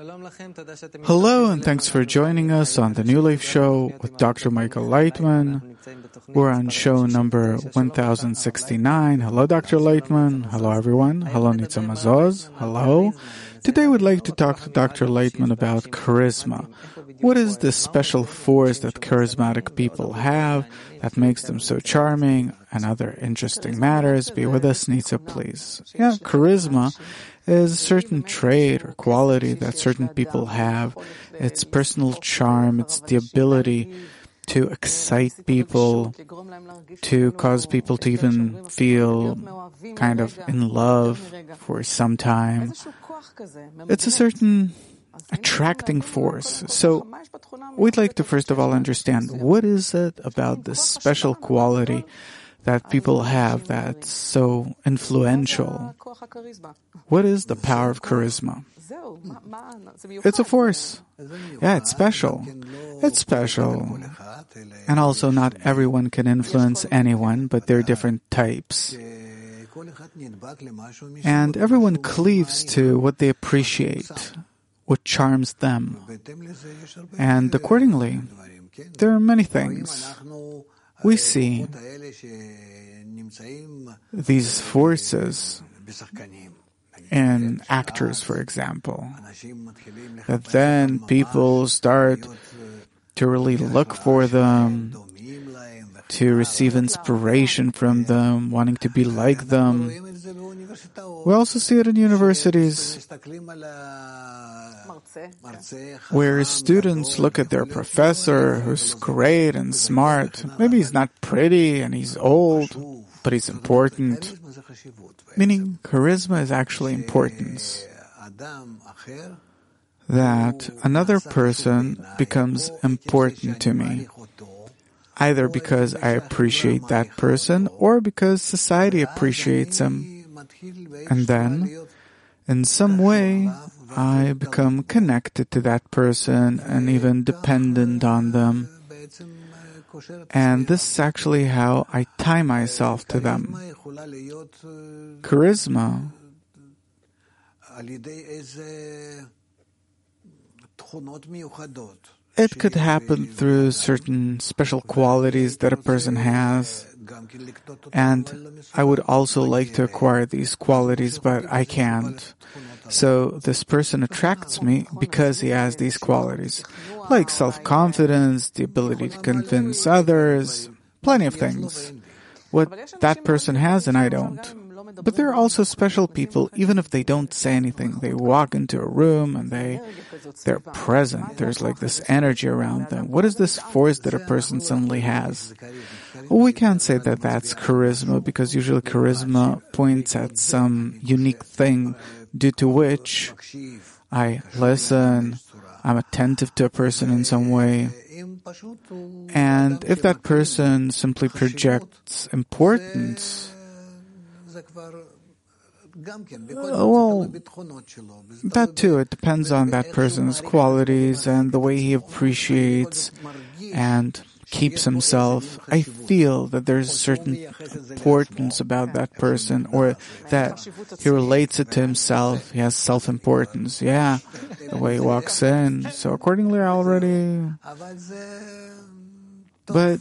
Hello, and thanks for joining us on the New Life Show with Dr. Michael Leitman. We're on show number 1069. Hello, Dr. Leitman. Hello, everyone. Hello, Nitza Mazoz. Hello. Today we'd like to talk to Dr. Leitman about charisma. What is this special force that charismatic people have that makes them so charming, and other interesting matters? Be with us, Nitza, please. Yeah, charisma is a certain trait or quality that certain people have. It's personal charm. It's the ability to excite people, to cause people to even feel kind of in love for some time. It's a certain attracting force. So we'd like to first of all understand, what is it about this special quality that people have that's so influential? What is the power of charisma? It's a force. Yeah, it's special. It's special. And also not everyone can influence anyone, but there are different types. And everyone cleaves to what they appreciate, what charms them. And accordingly, there are many things. We see these forces in actors, for example, that then people start to really look for them, to receive inspiration from them, wanting to be like them. We also see it in universities, where students look at their professor, who's great and smart. Maybe he's not pretty and he's old, but he's important. Meaning, charisma is actually importance. That another person becomes important to me, either because I appreciate that person or because society appreciates him. And then, in some way, I become connected to that person and even dependent on them. And this is actually how I tie myself to them. Charisma it could happen through certain special qualities that a person has. And I would also like to acquire these qualities, but I can't. So this person attracts me because he has these qualities, like self-confidence, the ability to convince others, plenty of things. What that person has and I don't. But there are also special people, even if they don't say anything. They walk into a room and they're present. There's like this energy around them. What is this force that a person suddenly has? Well, we can't say that that's charisma, because usually charisma points at some unique thing due to which I listen, I'm attentive to a person in some way. And if that person simply projects importance, well, that too, it depends on that person's qualities and the way he appreciates and keeps himself. I feel that there's a certain importance about that person, or that he relates it to himself. He has self-importance. Yeah, the way he walks in. So accordingly, I already... But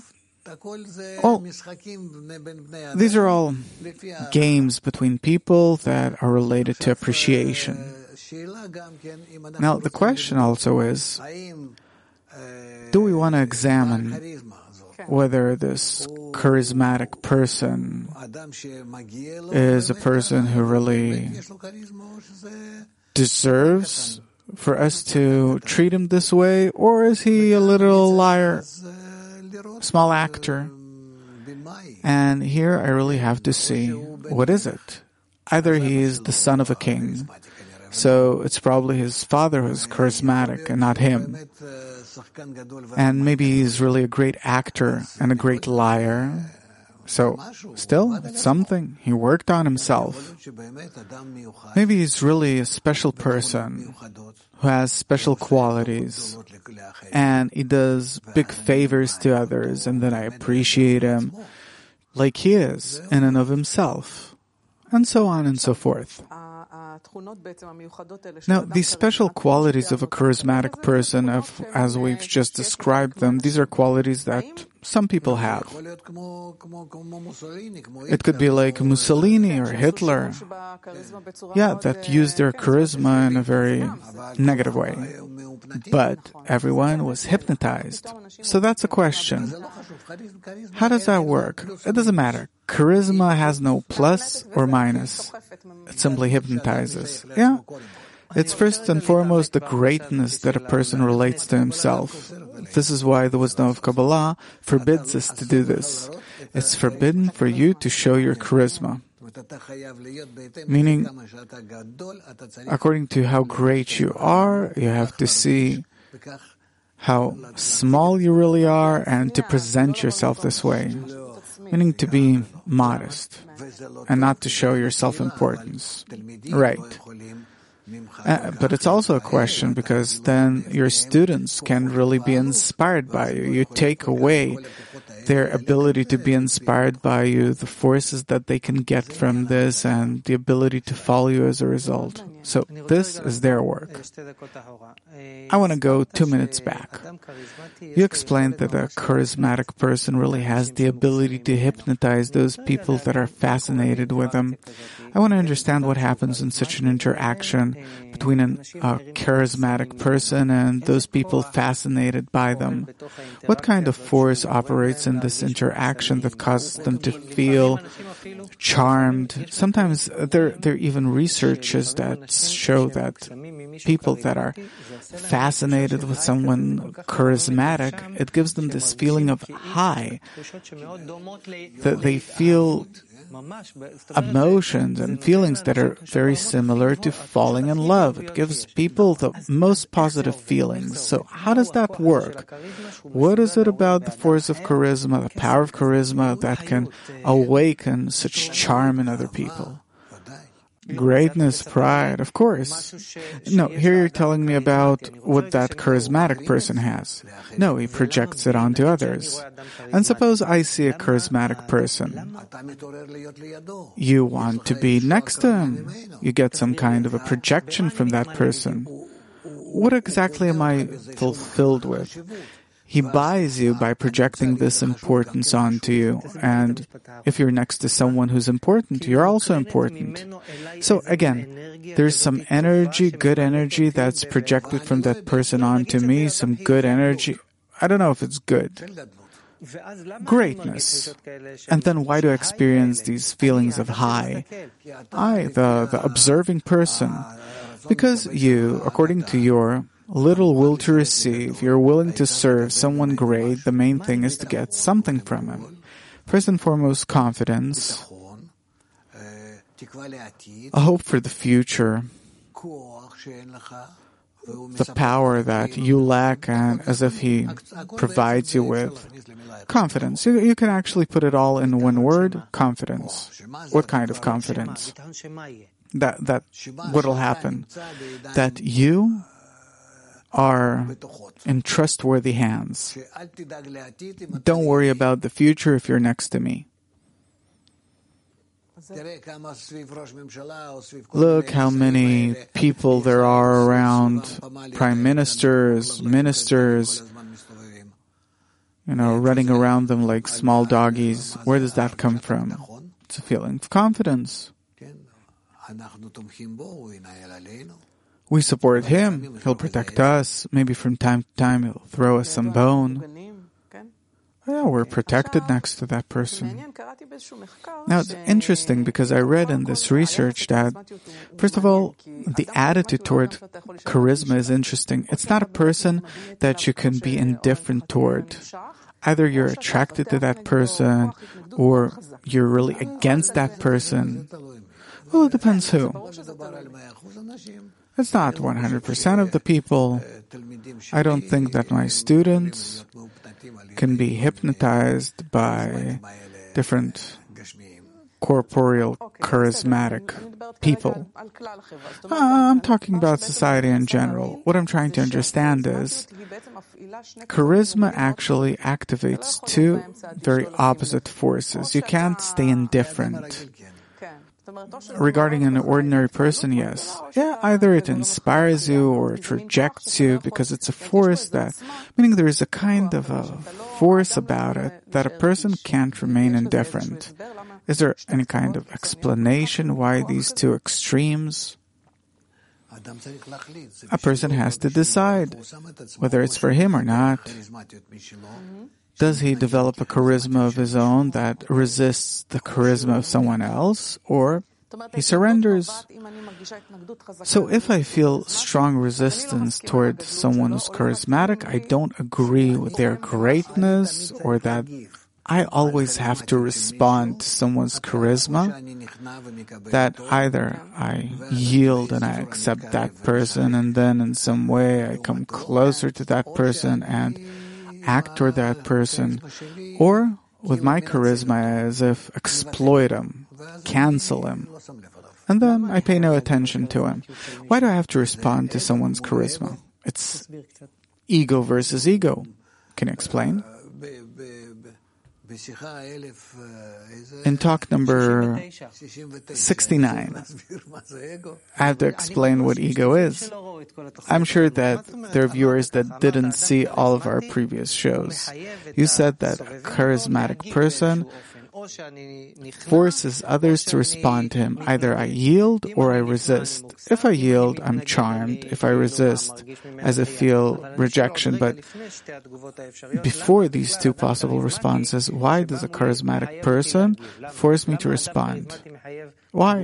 these are all games between people that are related to appreciation. Now, the question also is, do we want to examine whether this charismatic person is a person who really deserves for us to treat him this way, or is he a little liar? Small actor. And here I really have to see, what is it? Either he is the son of a king, so it's probably his father who's charismatic and not him. And maybe he's really a great actor and a great liar. So, still, it's something. He worked on himself. Maybe he's really a special person who has special qualities, and he does big favors to others, and then I appreciate him like he is in and of himself, and so on and so forth. Now, these special qualities of a charismatic person, as we've just described them, these are qualities that some people have. It could be like Mussolini or Hitler, that used their charisma in a very negative way. But everyone was hypnotized. So that's a question. How does that work? It doesn't matter. Charisma has no plus or minus. It simply hypnotizes. It's first and foremost the greatness that a person relates to himself. This is why the wisdom of Kabbalah forbids us to do this. It's forbidden for you to show your charisma. Meaning, according to how great you are, you have to see how small you really are and to present yourself this way. Meaning to be modest and not to show your self-importance. Right. But it's also a question because then your students can really be inspired by you. You take away their ability to be inspired by you, the forces that they can get from this, and the ability to follow you as a result. So this is their work. I want to go 2 minutes back. You explained that a charismatic person really has the ability to hypnotize those people that are fascinated with them. I want to understand what happens in such an interaction between a charismatic person and those people fascinated by them. What kind of force operates in this interaction that causes them to feel charmed? Sometimes there are even researches that show that people that are fascinated with someone charismatic, it gives them this feeling of high, that they feel emotions and feelings that are very similar to falling in love. It gives people the most positive feelings. So how does that work? What is it about the force of charisma, the power of charisma that can awaken such charm in other people? Greatness, pride, of course. No, here you're telling me about what that charismatic person has. No, he projects it onto others. And suppose I see a charismatic person. You want to be next to him. You get some kind of a projection from that person. What exactly am I fulfilled with? He buys you by projecting this importance onto you. And if you're next to someone who's important, you're also important. So again, there's some energy, good energy that's projected from that person onto me, some good energy. I don't know if it's good. Greatness. And then why do I experience these feelings of high? The observing person. Because you, according to your little will to receive, you're willing to serve someone great, the main thing is to get something from him. First and foremost, confidence, a hope for the future, the power that you lack, and as if he provides you with. Confidence. You can actually put it all in one word, confidence. What kind of confidence? That what'll happen? That you are in trustworthy hands. Don't worry about the future if you're next to me. Look how many people there are around prime ministers, running around them like small doggies. Where does that come from? It's a feeling of confidence. We support him. He'll protect us. Maybe from time to time he'll throw us some bone. Yeah, we're protected next to that person. Now, it's interesting because I read in this research that, first of all, the attitude toward charisma is interesting. It's not a person that you can be indifferent toward. Either you're attracted to that person or you're really against that person. Well, it depends who. It's not 100% of the people. I don't think that my students can be hypnotized by different corporeal, charismatic people. I'm talking about society in general. What I'm trying to understand is charisma actually activates two very opposite forces. You can't stay indifferent. regarding an ordinary person, yes. Yeah, either it inspires you or it rejects you because it's a force that, meaning there is a kind of a force about it that a person can't remain indifferent. Is there any kind of explanation why these two extremes? A person has to decide whether it's for him or not. Does he develop a charisma of his own that resists the charisma of someone else, or he surrenders? So if I feel strong resistance toward someone who's charismatic, I don't agree with their greatness, or that I always have to respond to someone's charisma, that either I yield and I accept that person, and then in some way I come closer to that person and act toward that person, or with my charisma as if exploit him, cancel him, and then I pay no attention to him. Why do I have to respond to someone's charisma? It's ego versus ego. Can you explain? In talk number 69, I have to explain what ego is. I'm sure that there are viewers that didn't see all of our previous shows. You said that a charismatic person forces others to respond to him. Either I yield or I resist. If I yield, I'm charmed. If I resist, as I feel rejection. But before these two possible responses, why does a charismatic person force me to respond? Why?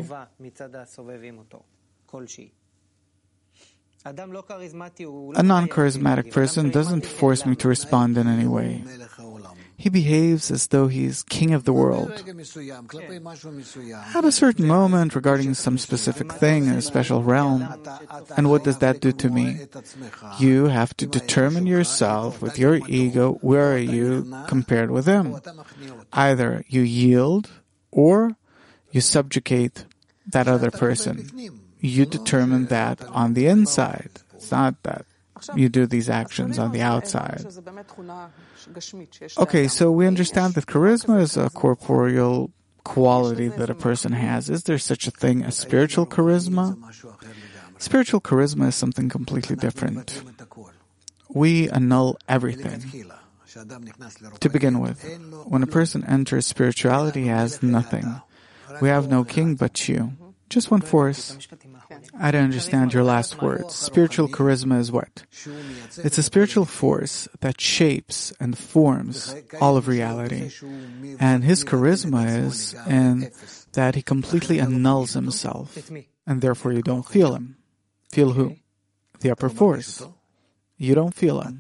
A non-charismatic person doesn't force me to respond in any way. He behaves as though he's king of the world. At a certain moment, regarding some specific thing in a special realm. And what does that do to me? You have to determine yourself with your ego, where are you compared with him? Either you yield or you subjugate that other person. You determine that on the inside. It's not that you do these actions on the outside. Okay, so we understand that charisma is a corporeal quality that a person has. Is there such a thing as spiritual charisma? Spiritual charisma is something completely different. We annul everything. To begin with, when a person enters spirituality, he has nothing. We have no king but you. Just one force. I don't understand your last words. Spiritual charisma is what? It's a spiritual force that shapes and forms all of reality. And his charisma is in that he completely annuls himself. And therefore you don't feel him. Feel who? The upper force. You don't feel him.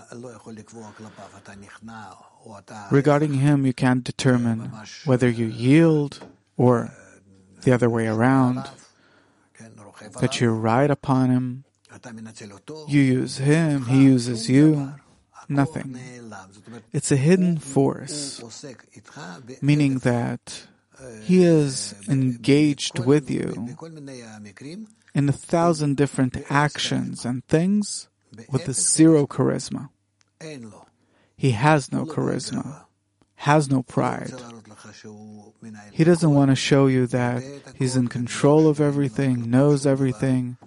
Regarding him, you can't determine whether you yield or the other way around, that you ride upon him, you use him, he uses you, nothing. It's a hidden force, meaning that he is engaged with you in 1,000 different actions and things with a zero charisma. He has no charisma, has no pride. He doesn't want to show you that he's in control of everything, knows everything,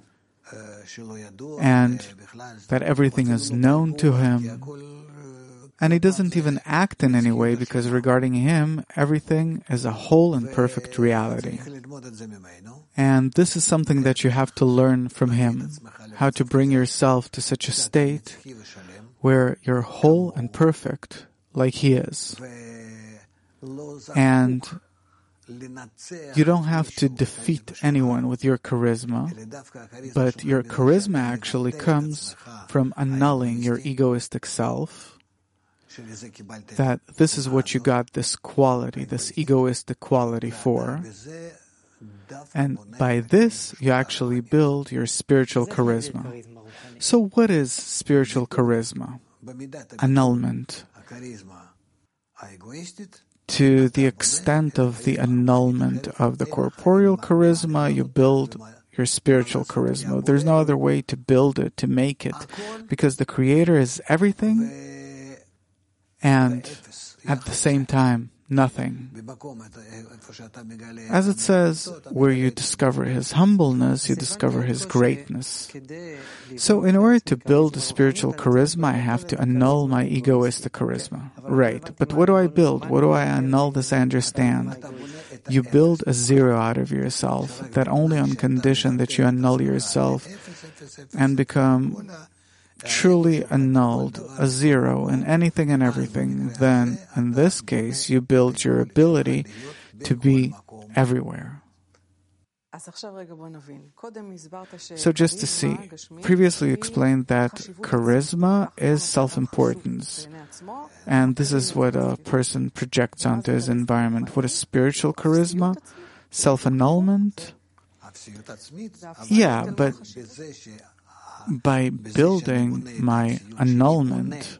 and that everything is known to him. And he doesn't even act in any way, because regarding him, everything is a whole and perfect reality. And this is something that you have to learn from him, how to bring yourself to such a state where you're whole and perfect, like he is. And you don't have to defeat anyone with your charisma, but your charisma actually comes from annulling your egoistic self, that this is what you got this quality, this egoistic quality for. And by this, you actually build your spiritual charisma. So what is spiritual charisma? Annulment. To the extent of the annulment of the corporeal charisma, you build your spiritual charisma. There's no other way to build it, to make it, because the Creator is everything and at the same time nothing. As it says, where you discover his humbleness, you discover his greatness. So in order to build a spiritual charisma, I have to annul my egoistic charisma. Right, but what do I build? What do I annul? This I understand. You build a zero out of yourself, that only on condition that you annul yourself and become truly annulled, a zero in anything and everything, then in this case you build your ability to be everywhere. So just to see, previously you explained that charisma is self-importance, and this is what a person projects onto his environment. What is spiritual charisma? Self-annulment? Yeah, but by building my annulment,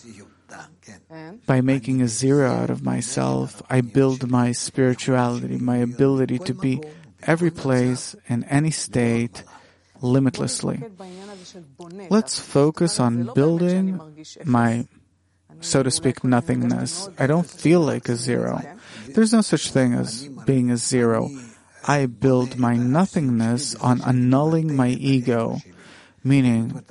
by making a zero out of myself, I build my spirituality, my ability to be every place, in any state, limitlessly. Let's focus on building my, so to speak, nothingness. I don't feel like a zero. There's no such thing as being a zero. I build my nothingness on annulling my ego, meaning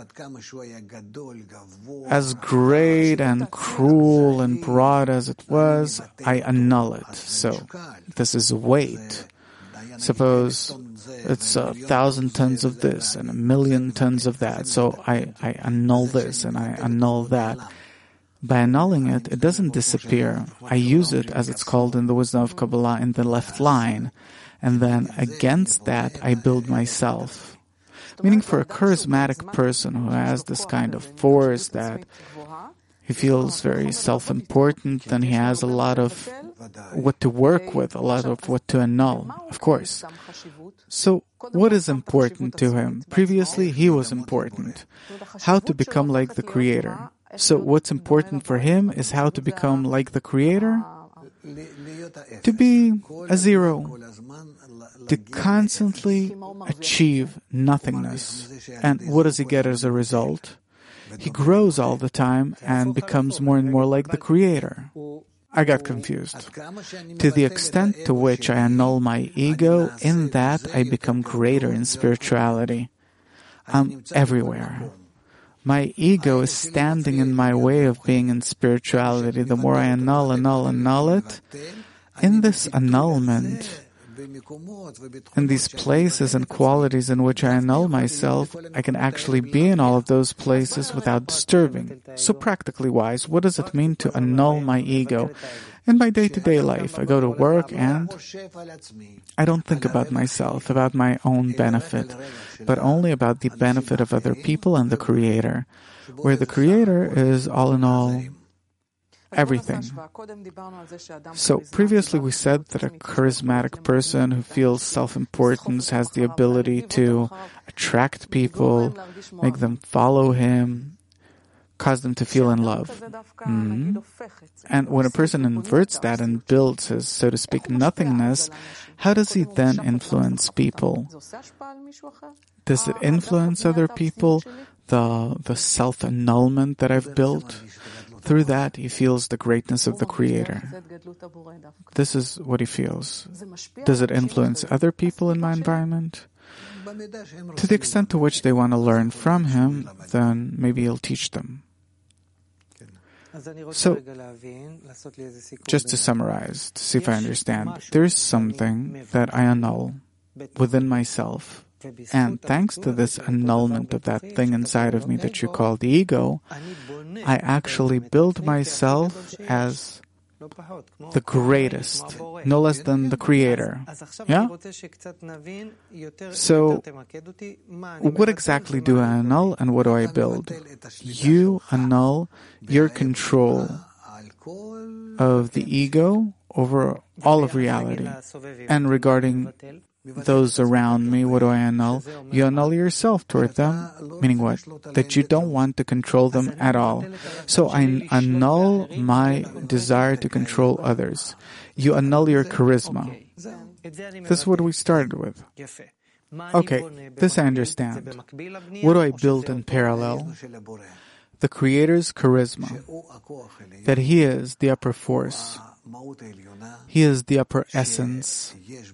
as great and cruel and broad as it was, I annul it. So this is weight. Suppose it's 1,000 tons of this and 1,000,000 tons of that. So I annul this and I annul that. By annulling it, it doesn't disappear. I use it, as it's called in the wisdom of Kabbalah, in the left line. And then against that, I build myself. Meaning for a charismatic person who has this kind of force that he feels very self-important, then he has a lot of what to work with, a lot of what to annul, of course. So what is important to him? Previously, he was important. How to become like the Creator. So what's important for him is how to become like the Creator? To be a zero. To constantly achieve nothingness. And what does he get as a result? He grows all the time and becomes more and more like the Creator. I got confused. To the extent to which I annul my ego, in that I become greater in spirituality. I'm everywhere. My ego is standing in my way of being in spirituality. The more I annul it, in this annulment, in these places and qualities in which I annul myself, I can actually be in all of those places without disturbing. So practically wise, what does it mean to annul my ego? In my day-to-day life, I go to work and I don't think about myself, about my own benefit, but only about the benefit of other people and the Creator, where the Creator is all in all everything. So previously we said that a charismatic person who feels self-importance has the ability to attract people, make them follow him, cause them to feel in love. And when a person inverts that and builds his, so to speak, nothingness, how does he then influence people? Does it influence other people? The self-annulment that I've built? Through that, he feels the greatness of the Creator. This is what he feels. Does it influence other people in my environment? To the extent to which they want to learn from him, then maybe he'll teach them. So, just to summarize, to see if I understand, there is something that I annul within myself. And thanks to this annulment of that thing inside of me that you call the ego, I actually build myself as the greatest, no less than the Creator. Yeah? So, what exactly do I annul and what do I build? You annul your control of the ego over all of reality. And regarding those around me, what do I annul? You annul yourself toward them, meaning what? That you don't want to control them at all. So I annul my desire to control others. You annul your charisma. This is what we started with. Okay, this I understand. What do I build in parallel? The Creator's charisma, that He is the upper force, He is the upper essence,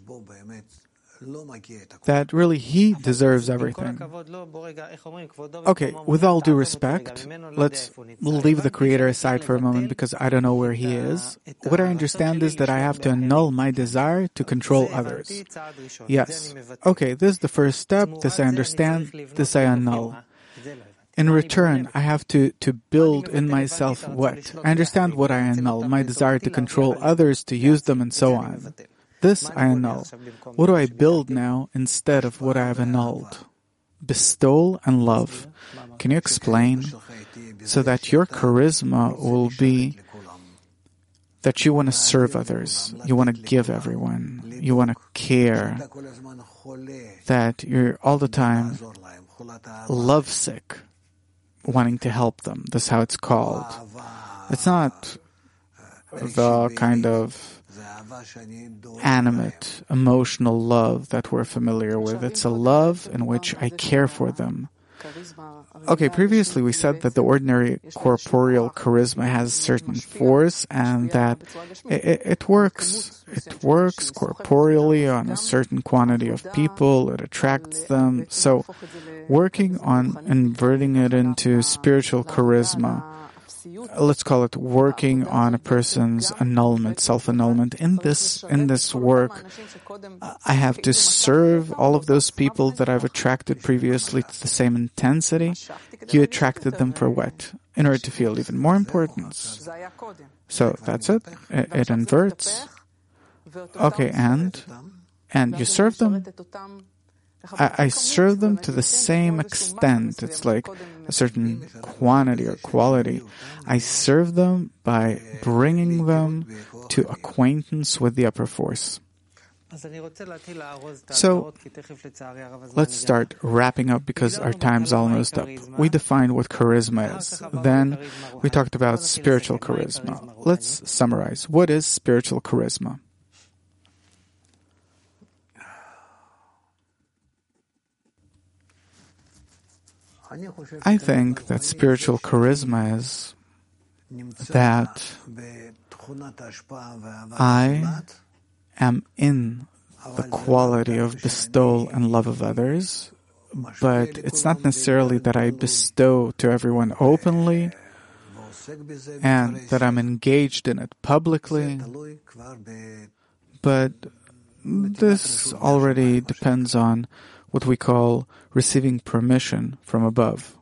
that really He deserves everything. Okay, with all due respect, let's leave the Creator aside for a moment because I don't know where He is. What I understand is that I have to annul my desire to control others. Yes. Okay, this is the first step. This I understand. This I annul. In return, I have to build in myself what? I understand what I annul, my desire to control others, to use them, and so on. This I annul. What do I build now instead of what I have annulled? Bestowal and love. Can you explain? So that your charisma will be that you want to serve others, you want to give everyone, you want to care, that you're all the time lovesick, wanting to help them. That's how it's called. It's not the kind of animate, emotional love that we're familiar with. It's a love in which I care for them. Okay, previously we said that the ordinary corporeal charisma has certain force and that it works. It works corporeally on a certain quantity of people. It attracts them. So working on inverting it into spiritual charisma, let's call it working on a person's annulment, self-annulment. In this work, I have to serve all of those people that I've attracted previously to the same intensity. You attracted them for what? In order to feel even more importance. So that's it. It inverts. Okay, and you serve them. I serve them to the same extent. It's like a certain quantity or quality. I serve them by bringing them to acquaintance with the upper force. So, let's start wrapping up because our time's almost up. We defined what charisma is. Then we talked about spiritual charisma. Let's summarize. What is spiritual charisma? I think that spiritual charisma is that I am in the quality of bestowal and love of others, but it's not necessarily that I bestow to everyone openly and that I'm engaged in it publicly, but this already depends on what we call receiving permission from above.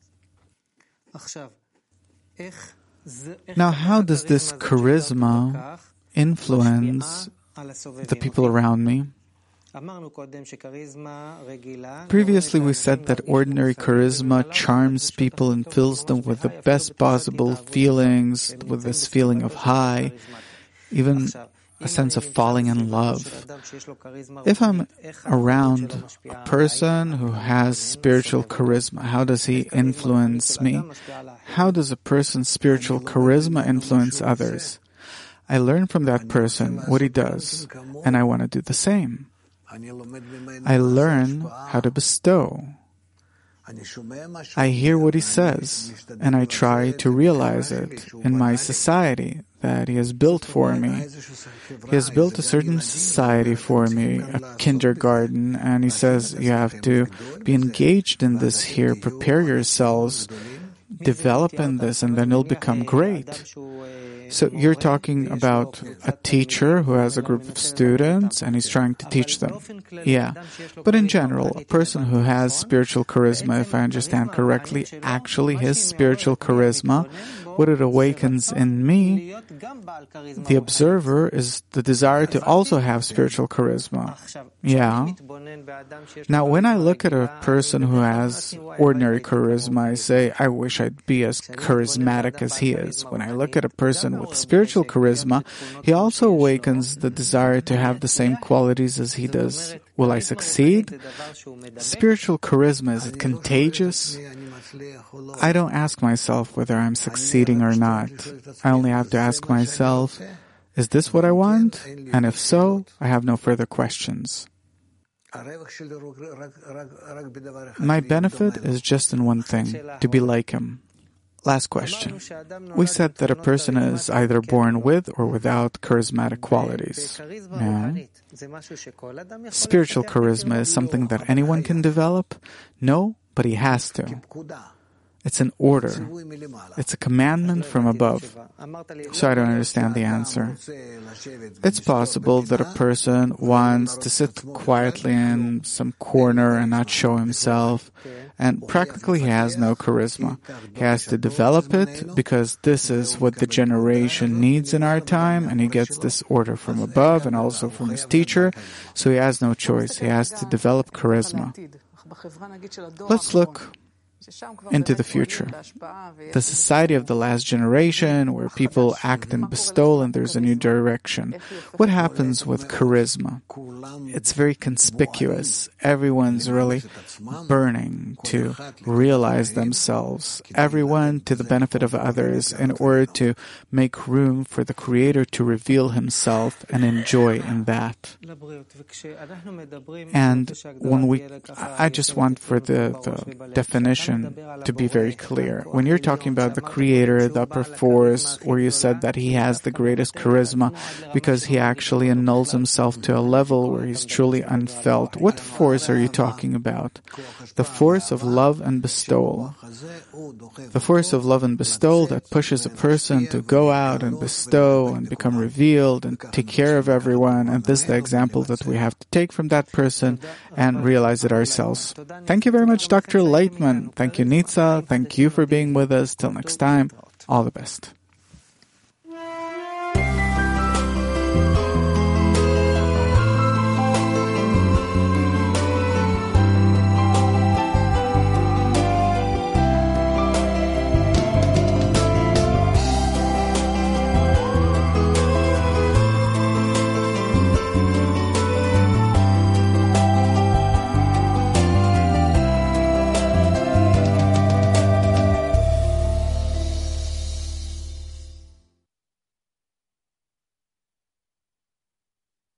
Now, how does this charisma influence the people around me? Previously, we said that ordinary charisma charms people and fills them with the best possible feelings, with this feeling of high, even a sense of falling in love. If I'm around a person who has spiritual charisma, how does he influence me? How does a person's spiritual charisma influence others? I learn from that person what he does, and I want to do the same. I learn how to bestow. I hear what he says, and I try to realize it in my society that he has built for me. He has built a certain society for me, a kindergarten, and he says, you have to be engaged in this here, prepare yourselves, develop in this, and then you'll become great. So you're talking about a teacher who has a group of students and he's trying to teach them. Yeah. But in general, a person who has spiritual charisma, if I understand correctly, actually his spiritual charisma, what it awakens in me, the observer, is the desire to also have spiritual charisma. Yeah. Now, when I look at a person who has ordinary charisma, I say, I wish I'd be as charismatic as he is. When I look at a person with spiritual charisma, he also awakens the desire to have the same qualities as he does. Will I succeed? Spiritual charisma, is it contagious? I don't ask myself whether I'm succeeding or not. I only have to ask myself, is this what I want? And if so, I have no further questions. My benefit is just in one thing, to be like him. Last question. We said that a person is either born with or without charismatic qualities. Yeah. Spiritual charisma is something that anyone can develop? No, but he has to. It's an order. It's a commandment from above. So I don't understand the answer. It's possible that a person wants to sit quietly in some corner and not show himself, and practically he has no charisma. He has to develop it because this is what the generation needs in our time, and he gets this order from above and also from his teacher, so he has no choice. He has to develop charisma. Let's look into the future. The society of the last generation, where people act and bestow and there's a new direction. What happens with charisma? It's very conspicuous. Everyone's really burning to realize themselves. Everyone to the benefit of others in order to make room for the Creator to reveal Himself and enjoy in that. And I just want for the definition to be very clear. When you're talking about the Creator, the upper force, where you said that He has the greatest charisma because He actually annuls Himself to a level where He's truly unfelt, what force are you talking about? The force of love and bestowal. The force of love and bestowal that pushes a person to go out and bestow and become revealed and take care of everyone. And this is the example that we have to take from that person and realize it ourselves. Thank you very much, Dr. Leitman. Thank you, Nitza. Thank you for being with us. Till next time, all the best.